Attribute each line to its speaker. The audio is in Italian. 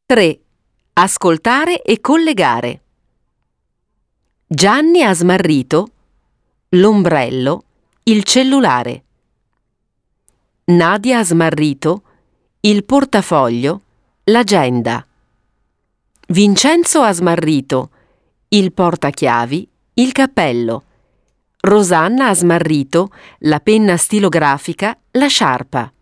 Speaker 1: 3. Ascoltare e collegare. Gianni ha smarrito l'ombrello, il cellulare. Nadia ha smarrito il portafoglio, l'agenda. Vincenzo ha smarrito il portachiavi, il cappello. Rosanna ha smarrito la penna stilografica, la sciarpa.